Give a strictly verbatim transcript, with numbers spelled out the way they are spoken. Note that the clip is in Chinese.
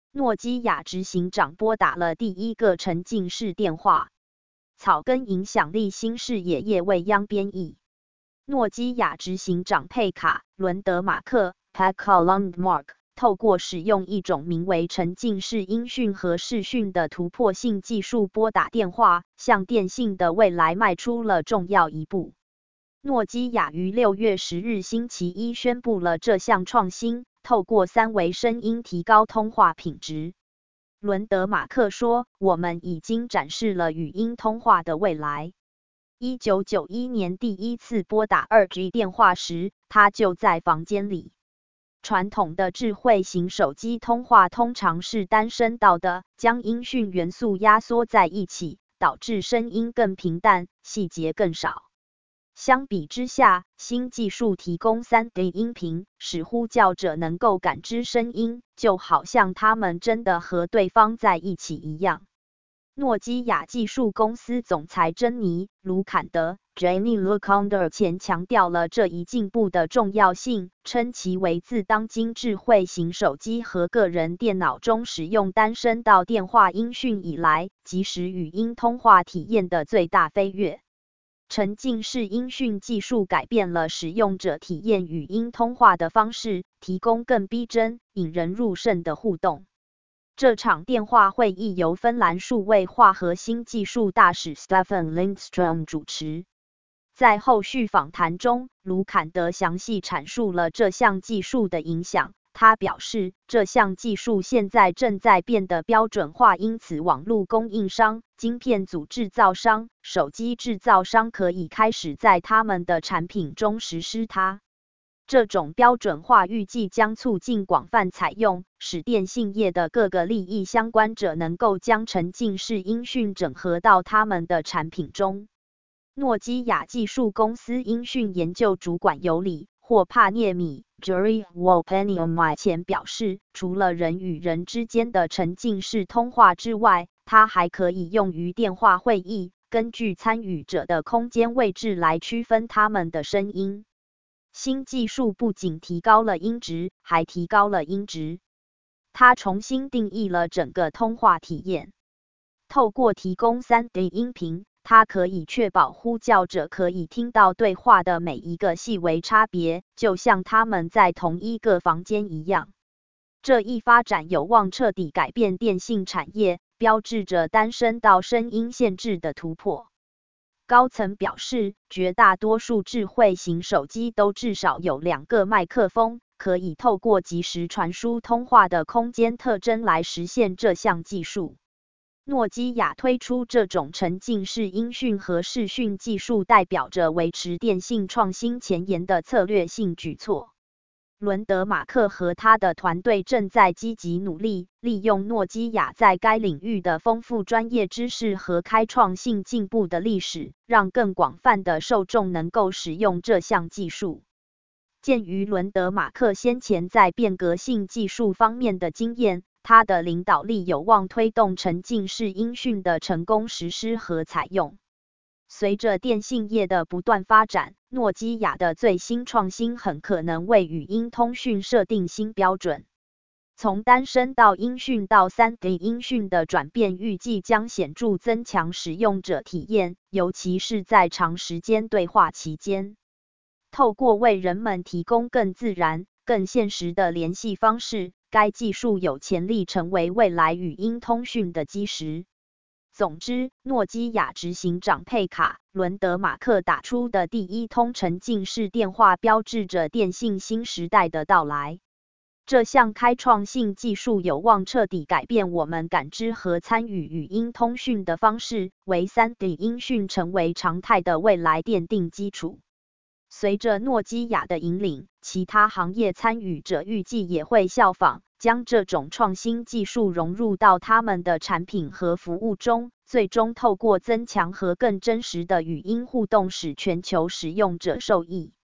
诺基亚执行长拨打了第一个沉浸式电话。草根影响力新视野叶未央编译。诺基亚执行长佩卡·伦德马克 （Pekka Lundmark） 透过使用一种名为沉浸式音讯和视讯的突破性技术拨打电话，向电信的未来迈出了重要一步。诺基亚于六月十日星期一宣布了这项创新，透过三维声音提高通话品质。伦德马克说：“我们已经展示了语音通话的未来。”一九九一年第一次拨打 二 G 电话时，他就在房间里。传统的智慧型手机通话通常是单声道的，将音讯元素压缩在一起，导致声音更平淡，细节更少。相比之下，新技术提供 三 D 音频，使呼叫者能够感知声音，就好像他们真的和对方在一起一样。诺基亚技术公司总裁珍妮·卢坎德 （Jenny Lucander） 前强调了这一进步的重要性，称其为自当今智慧型手机和个人电脑中使用单声道电话音讯以来，即时语音通话体验的最大飞跃。沉浸式音讯技术改变了使用者体验语音通话的方式，提供更逼真、引人入胜的互动。这场电话会议由芬兰数位化核心技术大使 Stefan Lindström 主持。在后续访谈中，卢坎德详细阐述了这项技术的影响。他表示，这项技术现在正在变得标准化，因此网络供应商、晶片组制造商、手机制造商可以开始在他们的产品中实施它。这种标准化预计将促进广泛采用，使电信业的各个利益相关者能够将沉浸式音讯整合到他们的产品中。诺基亚技术公司音讯研究主管尤里·霍帕涅米 （Juri Wolpaniumi） 前表示，除了人与人之间的沉浸式通话之外，它还可以用于电话会议，根据参与者的空间位置来区分他们的声音。新技术不仅提高了音质，还提高了音质。它重新定义了整个通话体验。透过提供 三 D 音频，它可以确保呼叫者可以听到对话的每一个细微差别，就像他们在同一个房间一样。这一发展有望彻底改变电信产业，标志着单声道声音限制的突破。高层表示，绝大多数智慧型手机都至少有两个麦克风，可以透过即时传输通话的空间特征来实现这项技术。诺基亚推出这种沉浸式音讯和视讯技术，代表着维持电信创新前沿的策略性举措。伦德马克和他的团队正在积极努力，利用诺基亚在该领域的丰富专业知识和开创性进步的历史，让更广泛的受众能够使用这项技术。鉴于伦德马克先前在变革性技术方面的经验，他的领导力有望推动沉浸式音讯的成功实施和采用。随着电信业的不断发展，诺基亚的最新创新很可能为语音通讯设定新标准。从单声道音讯到 三 D 音讯的转变预计将显著增强使用者体验，尤其是在长时间对话期间。透过为人们提供更自然、更现实的联系方式，该技术有潜力成为未来语音通讯的基石。总之，诺基亚执行长佩卡·伦德马克打出的第一通沉浸式电话，标志着电信新时代的到来。这项开创性技术有望彻底改变我们感知和参与语音通讯的方式，为 三 D 音讯成为常态的未来奠定基础。随着诺基亚的引领，其他行业参与者预计也会效仿，将这种创新技术融入到他们的产品和服务中，最终透过增强和更真实的语音互动，使全球使用者受益。